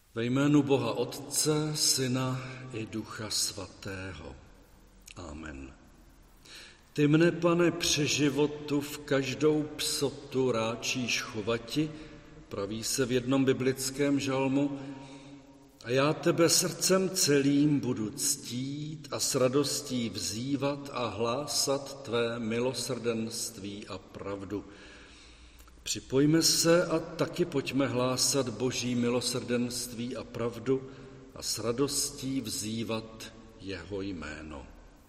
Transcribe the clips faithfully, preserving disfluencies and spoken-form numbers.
Ve jménu Boha Otce, Syna i Ducha Svatého. Amen. Ty mne, Pane, při životu v každou psotu ráčíš chovati, praví se v jednom biblickém žalmu, a já tebe srdcem celým budu ctít a s radostí vzývat a hlásat tvé milosrdenství a pravdu. Připojme se a taky pojďme hlásat Boží milosrdenství a pravdu a s radostí vzývat jeho jméno.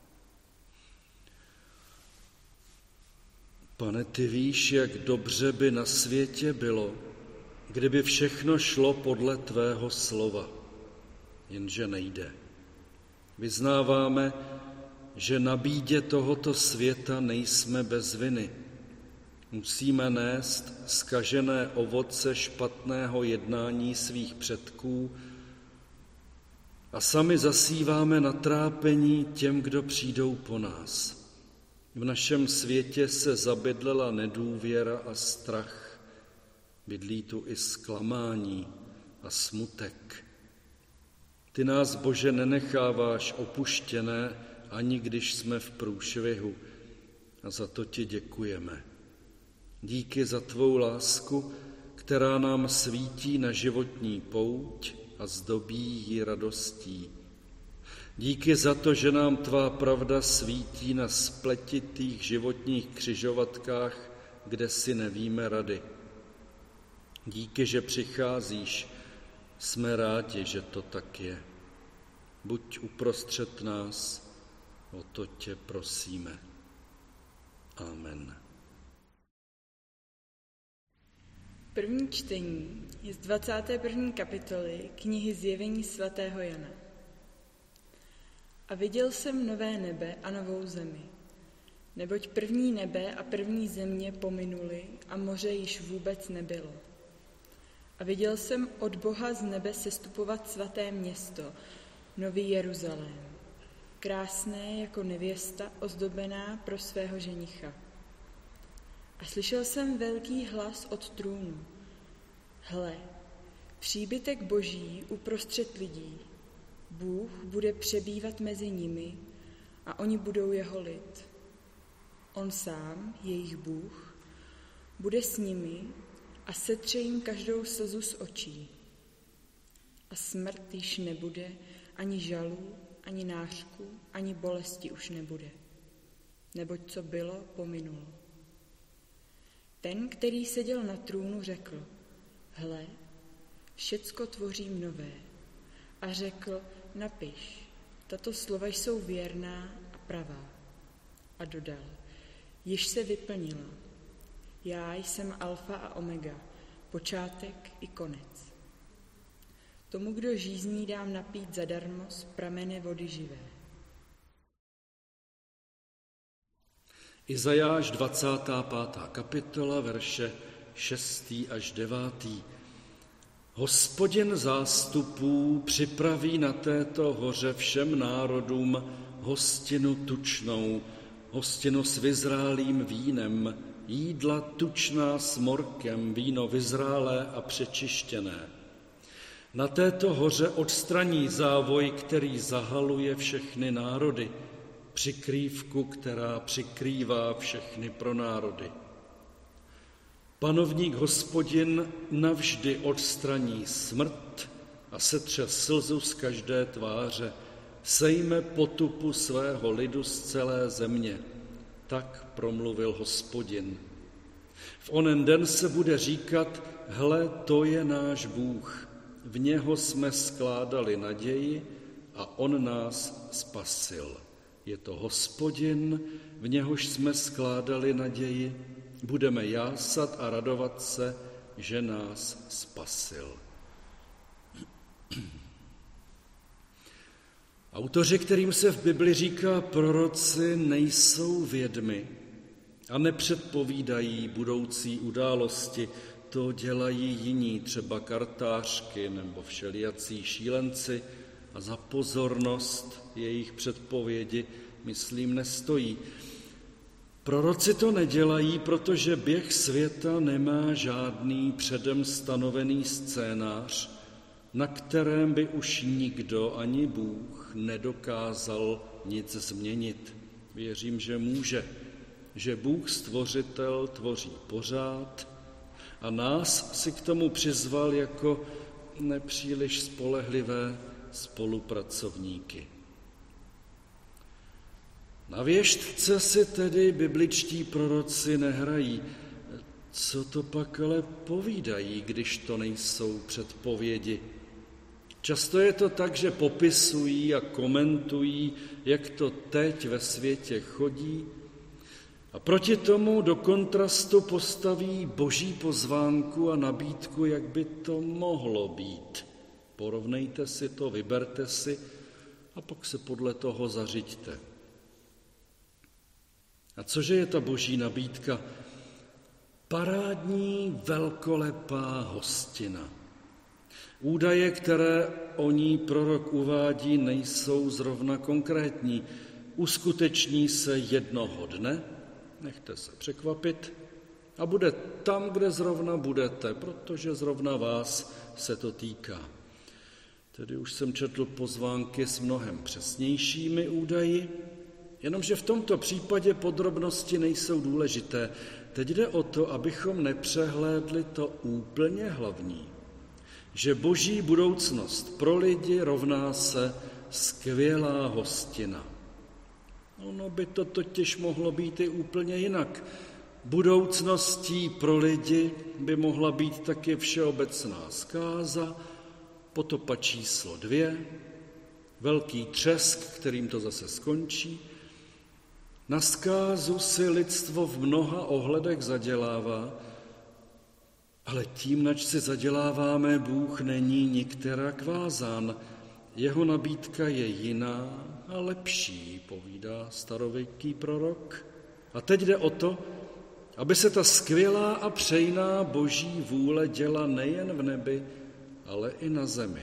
Pane, ty víš, jak dobře by na světě bylo, kdyby všechno šlo podle tvého slova, jenže nejde. Vyznáváme, že na bídě tohoto světa nejsme bez viny. Musíme nést zkažené ovoce špatného jednání svých předků a sami zasíváme na trápení těm, kdo přijdou po nás. V našem světě se zabydlela nedůvěra a strach, bydlí tu i zklamání a smutek. Ty nás, Bože, nenecháváš opuštěné, ani když jsme v průšvihu, a za to ti děkujeme. Díky za tvou lásku, která nám svítí na životní pouť a zdobí ji radostí. Díky za to, že nám tvá pravda svítí na spletitých životních křižovatkách, kde si nevíme rady. Díky, že přicházíš, jsme rádi, že to tak je. Buď uprostřed nás, o to tě prosíme. Amen. První čtení je z dvacáté první kapitoly knihy Zjevení svatého Jana. A viděl jsem nové nebe a novou zemi, neboť první nebe a první země pominuly a moře již vůbec nebylo. A viděl jsem od Boha z nebe sestupovat svaté město, Nový Jeruzalém, krásné jako nevěsta ozdobená pro svého ženicha. A slyšel jsem velký hlas od trůnu. Hle, příbytek Boží uprostřed lidí. Bůh bude přebývat mezi nimi a oni budou jeho lid. On sám, jejich Bůh, bude s nimi a setře jim každou slzu z očí. A smrt již nebude, ani žalu, ani nářku, ani bolesti už nebude. Neboť co bylo, pominulo. Ten, který seděl na trůnu, řekl, hle, všecko tvořím nové. A řekl, napiš, tato slova jsou věrná a pravá. A dodal, již se vyplnila. Já jsem alfa a omega, počátek i konec. Tomu, kdo žízní, dám napít zadarmo z pramene vody živé. Izajáš dvacátá pátá kapitola, verše šestý až devátý. Hospodin zástupů připraví na této hoře všem národům hostinu tučnou, hostinu s vyzrálým vínem, jídla tučná s morkem, víno vyzrálé a přečištěné. Na této hoře odstraní závoj, který zahaluje všechny národy, přikrývku, která přikrývá všechny pro národy. Panovník Hospodin navždy odstraní smrt a setře slzu z každé tváře, sejme potupu svého lidu z celé země. Tak promluvil Hospodin. V onen den se bude říkat, hle, to je náš Bůh, v něho jsme skládali naději a on nás spasil. Je to Hospodin, v něhož jsme skládali naději, budeme jásat a radovat se, že nás spasil. Autoři, kterým se v Bibli říká proroci, nejsou vědmi a nepředpovídají budoucí události. To dělají jiní, třeba kartářky nebo všelijací šílenci, a za pozornost jejich předpovědi, myslím, nestojí. Proroci to nedělají, protože běh světa nemá žádný předem stanovený scénář na kterém by už nikdo, ani Bůh, nedokázal nic změnit. Věřím, že může, že Bůh stvořitel tvoří pořád a nás si k tomu přizval jako nepříliš spolehlivé spolupracovníky. Na věštce si tedy bibličtí proroci nehrají. Co to pak ale povídají, když to nejsou předpovědi? Často je to tak, že popisují a komentují, jak to teď ve světě chodí, a proti tomu do kontrastu postaví boží pozvánku a nabídku, jak by to mohlo být. Porovnejte si to, vyberte si a pak se podle toho zařiďte. A cože je ta boží nabídka? Parádní velkolepá hostina. Údaje, které o ní prorok uvádí, nejsou zrovna konkrétní. Uskuteční se jednoho dne, nechte se překvapit, a bude tam, kde zrovna budete, protože zrovna vás se to týká. Tedy už jsem četl pozvánky s mnohem přesnějšími údaji, jenomže v tomto případě podrobnosti nejsou důležité. Teď jde o to, abychom nepřehlédli to úplně hlavní, že boží budoucnost pro lidi rovná se skvělá hostina. Ono by to totiž mohlo být i úplně jinak. Budoucností pro lidi by mohla být taky všeobecná zkáza, potopa číslo dvě, velký třesk, kterým to zase skončí. Na zkázu si lidstvo v mnoha ohledech zadělává, ale tím, nač si zaděláváme, Bůh není nikterak vázán. Jeho nabídka je jiná a lepší, povídá starověký prorok. A teď jde o to, aby se ta skvělá a přejná boží vůle děla nejen v nebi, ale i na zemi.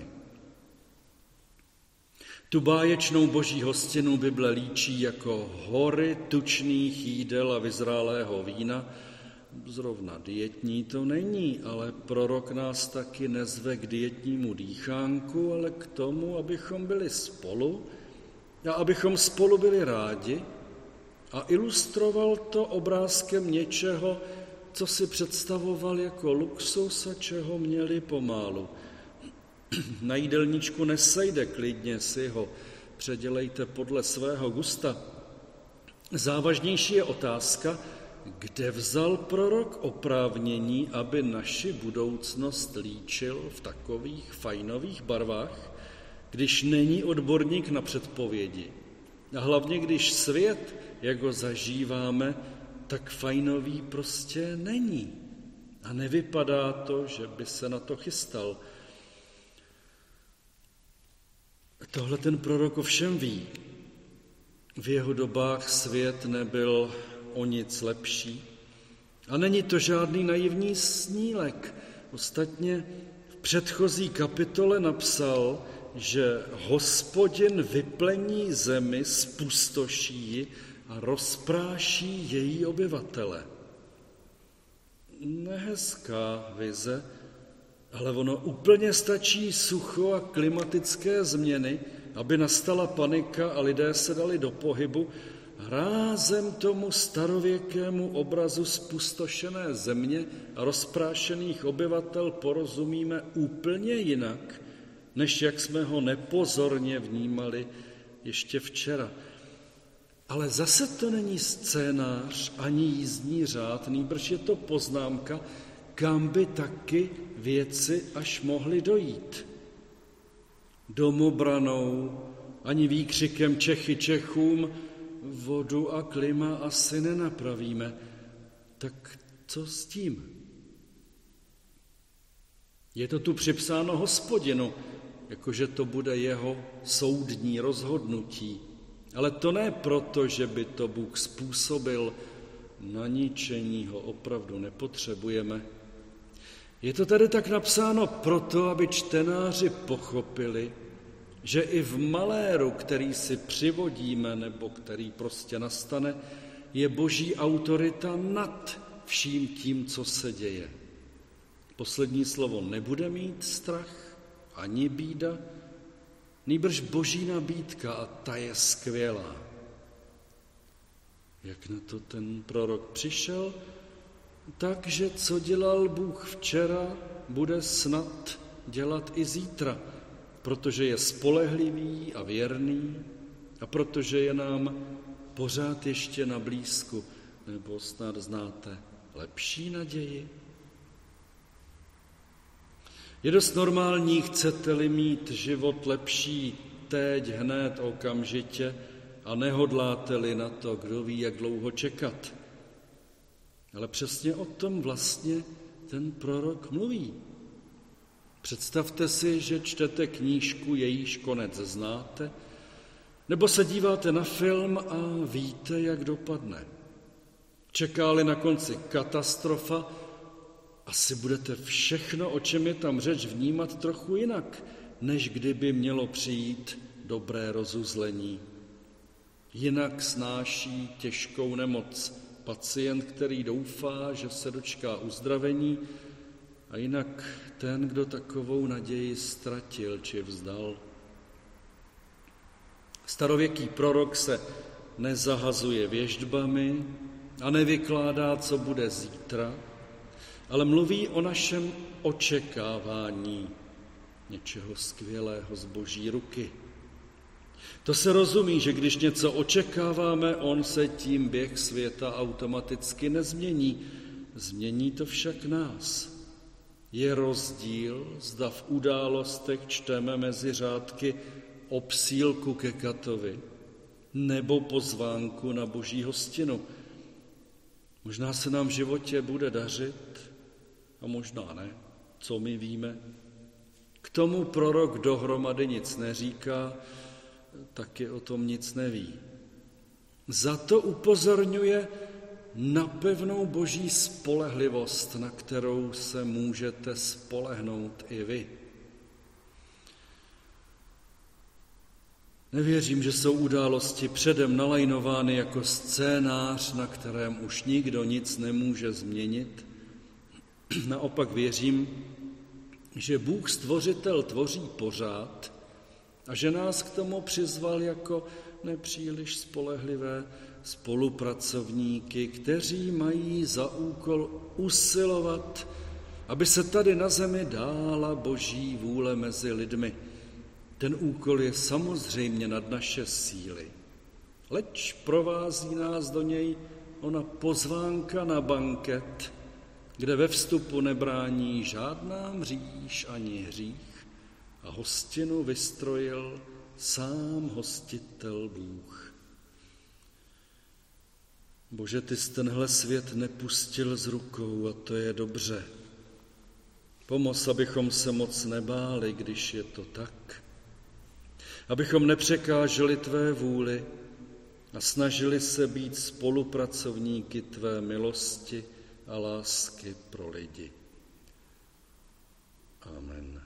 Tu báječnou boží hostinu Bible líčí jako hory tučných jídel a vyzrálého vína. Zrovna dietní to není, ale prorok nás taky nezve k dietnímu dýchánku, ale k tomu, abychom byli spolu a abychom spolu byli rádi, a ilustroval to obrázkem něčeho, co si představoval jako luxus a čeho měli pomálu. Na jídelníčku nesejde, klidně si ho předělejte podle svého gusta. Závažnější je otázka, kde vzal prorok oprávnění, aby naši budoucnost líčil v takových fajnových barvách, když není odborník na předpovědi. A hlavně, když svět, jak ho zažíváme, tak fajnový prostě není. A nevypadá to, že by se na to chystal. Tohle ten prorok ovšem ví. V jeho dobách svět nebyl o nic lepší. A není to žádný naivní snílek. Ostatně v předchozí kapitole napsal, že Hospodin vyplení zemi, zpustoší ji a rozpráší její obyvatele. Nehezká vize, ale ono úplně stačí sucho a klimatické změny, aby nastala panika a lidé se dali do pohybu. Rázem tomu starověkému obrazu zpustošené země a rozprášených obyvatel porozumíme úplně jinak, než jak jsme ho nepozorně vnímali ještě včera. Ale zase to není scénář ani jízdní řád, nýbrž je to poznámka, kam by taky věci až mohly dojít. Domobranou ani výkřikem Čechy Čechům vodu a klima asi nenapravíme. Tak co s tím? Je to tu připsáno Hospodinu, jakože to bude jeho soudní rozhodnutí. Ale to ne proto, že by to Bůh způsobil, na ničení ho opravdu nepotřebujeme. Je to tady tak napsáno proto, aby čtenáři pochopili, že i v maléru, který si přivodíme nebo který prostě nastane, je boží autorita nad vším tím, co se děje. Poslední slovo nebude mít strach, ani bída, nýbrž boží nabídka a ta je skvělá. Jak na to ten prorok přišel? Takže co dělal Bůh včera, bude snad dělat i zítra, protože je spolehlivý a věrný a protože je nám pořád ještě na blízku, nebo snad znáte lepší naději. Je dost normální, chcete-li mít život lepší teď, hned, okamžitě a nehodláte-li na to, kdo ví, jak dlouho čekat. Ale přesně o tom vlastně ten prorok mluví. Představte si, že čtete knížku, jejíž konec znáte, nebo se díváte na film a víte, jak dopadne. Čeká-li na konci katastrofa, asi budete všechno, o čem je tam řeč, vnímat trochu jinak, než kdyby mělo přijít dobré rozuzlení. Jinak snáší těžkou nemoc pacient, který doufá, že se dočká uzdravení, a jinak ten, kdo takovou naději ztratil či vzdal. Starověký prorok se nezahazuje věštbami a nevykládá, co bude zítra, ale mluví o našem očekávání něčeho skvělého z boží ruky. To se rozumí, že když něco očekáváme, on se tím běh světa automaticky nezmění. Změní to však nás. Je rozdíl, zda v událostech čteme mezi řádky obsílku ke katovi nebo pozvánku na boží hostinu. Možná se nám v životě bude dařit a možná ne, co my víme. K tomu prorok dohromady nic neříká, taky o tom nic neví. Za to upozorňuje na pevnou boží spolehlivost, na kterou se můžete spolehnout i vy. Nevěřím, že jsou události předem nalajnovány jako scénář, na kterém už nikdo nic nemůže změnit. Naopak věřím, že Bůh stvořitel tvoří pořád a že nás k tomu přizval jako nepříliš spolehlivé spolupracovníky, kteří mají za úkol usilovat, aby se tady na zemi dála boží vůle mezi lidmi. Ten úkol je samozřejmě nad naše síly, leč provází nás do něj ona pozvánka na banket, kde ve vstupu nebrání žádná mříž ani hřích a hostinu vystrojil sám hostitel Bůh. Bože, ty jsi tenhle svět nepustil z rukou a to je dobře. Pomoz, abychom se moc nebáli, když je to tak. Abychom nepřekáželi tvé vůli a snažili se být spolupracovníky tvé milosti a lásky pro lidi. Amen.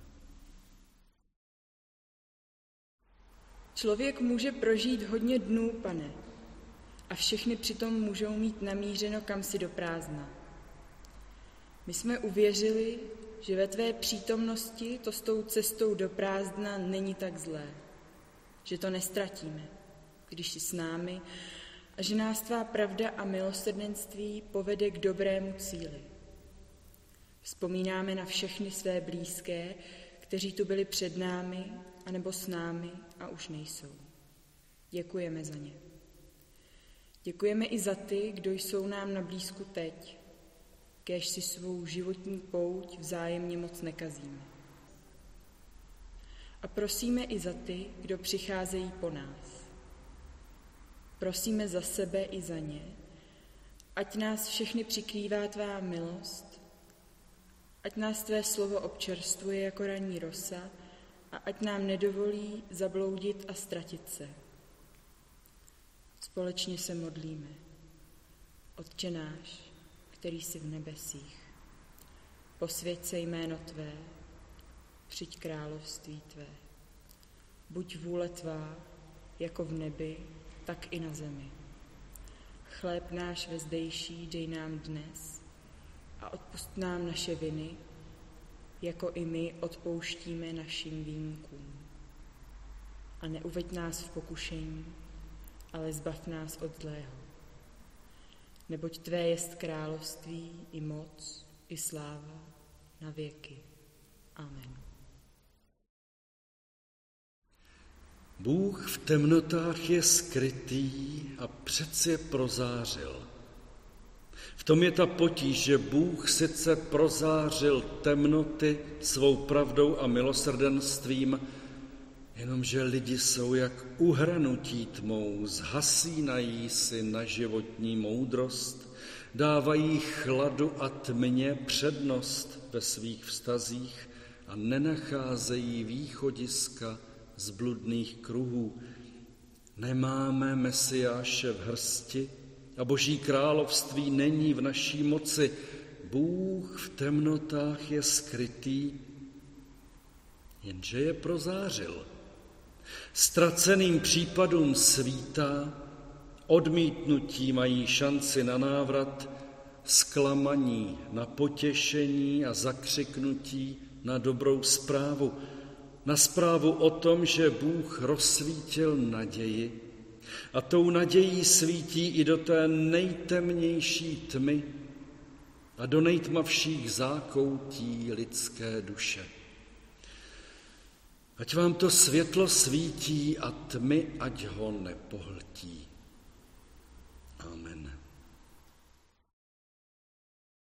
Člověk může prožít hodně dnů, Pane, a všechny přitom můžou mít namířeno kamsi do prázdna. My jsme uvěřili, že ve tvé přítomnosti to s tou cestou do prázdna není tak zlé, že to nestratíme, když jsi s námi, a že nás tvá pravda a milosrdenství povede k dobrému cíli. Vzpomínáme na všechny své blízké, kteří tu byli před námi anebo s námi a už nejsou. Děkujeme za ně. Děkujeme i za ty, kdo jsou nám na blízku teď, kéž si svou životní pouť vzájemně moc nekazíme. A prosíme i za ty, kdo přicházejí po nás. Prosíme za sebe i za ně, ať nás všechny přikrývá tvá milost, ať nás tvé slovo občerstvuje jako ranní rosa a ať nám nedovolí zabloudit a ztratit se. Společně se modlíme. Otče náš, který jsi v nebesích, posvěť se jméno tvé, přijď království tvé. Buď vůle tvá, jako v nebi, tak i na zemi. Chléb náš vezdejší dej nám dnes a odpusť nám naše viny, jako i my odpouštíme našim viníkům. A neuveď nás v pokušení, ale zbav nás od zlého. Neboť tvé jest království i moc, i sláva na věky. Amen. Bůh v temnotách je skrytý a přece je prozářil. V tom je ta potíž, že Bůh sice prozářil temnoty svou pravdou a milosrdenstvím, jenomže lidi jsou jak uhranutí tmou, zhasínají si na životní moudrost, dávají chladu a tmě přednost ve svých vztazích a nenacházejí východiska z bludných kruhů. Nemáme Mesiáše v hrsti a Boží království není v naší moci. Bůh v temnotách je skrytý, jenže je prozářil. Ztraceným případům svítá, odmítnutí mají šanci na návrat, zklamaní na potěšení a zakřiknutí na dobrou zprávu. Na zprávu o tom, že Bůh rozsvítil naději a tou nadějí svítí i do té nejtemnější tmy a do nejtmavších zákoutí lidské duše. Ať vám to světlo svítí a tmy ať ho nepohltí. Amen.